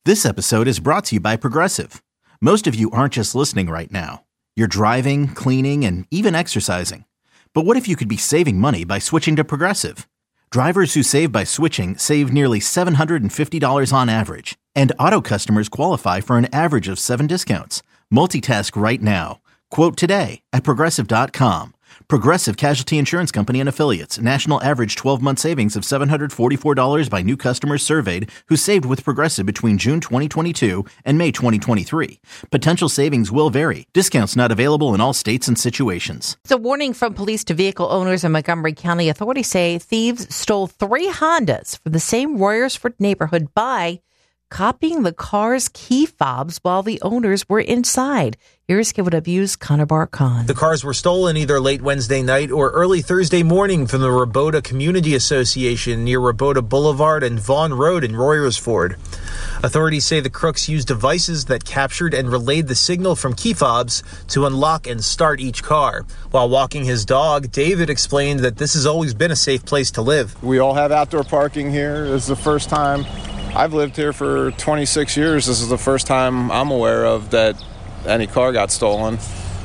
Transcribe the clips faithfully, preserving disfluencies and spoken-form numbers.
This episode is brought to you by Progressive. Most of you aren't just listening right now. You're driving, cleaning, and even exercising. But what if you could be saving money by switching to Progressive? Drivers who save by switching save nearly seven hundred fifty dollars on average. And auto customers qualify for an average of seven discounts. Multitask right now. Quote today at Progressive dot com. Progressive Casualty Insurance Company and Affiliates. National average twelve-month savings of seven hundred forty-four dollars by new customers surveyed who saved with Progressive between June twenty twenty-two and May twenty twenty-three. Potential savings will vary. Discounts not available in all states and situations. It's a warning from police to vehicle owners in Montgomery County. Authorities say thieves stole three Hondas from the same Royersford neighborhood by copying the car's key fobs while the owners were inside. Here's K W W's Connor Barkon. The cars were stolen either late Wednesday night or early Thursday morning from the Rabota Community Association near Rabota Boulevard and Vaughn Road in Royersford. Authorities say the crooks used devices that captured and relayed the signal from key fobs to unlock and start each car. While walking his dog, David explained that this has always been a safe place to live. We all have outdoor parking here. This is the first time. I've lived here for twenty-six years. This is the first time I'm aware of that any car got stolen.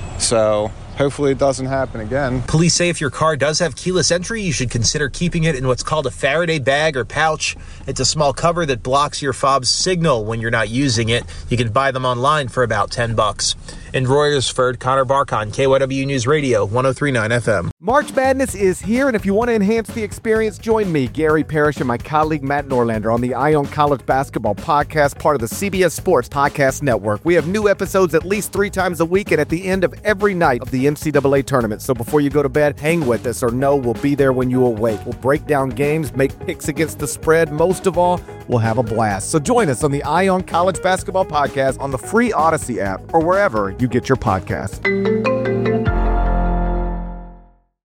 So hopefully it doesn't happen again. Police say if your car does have keyless entry, you should consider keeping it in what's called a Faraday bag or pouch. It's a small cover that blocks your fob's signal when you're not using it. You can buy them online for about ten bucks. In Royersford, Connor Barkon, K Y W News Radio, one oh three point nine F M. March Madness is here, and if you want to enhance the experience, join me, Gary Parrish, and my colleague Matt Norlander on the Ion College Basketball Podcast, part of the C B S Sports Podcast Network. We have new episodes at least three times a week and at the end of every night of the N C double A tournament. So before you go to bed, hang with us or know we'll be there when you awake. We'll break down games, make picks against the spread. Most of all, we'll have a blast. So join us on the Ion College Basketball Podcast on the free Odyssey app or wherever you get your podcast.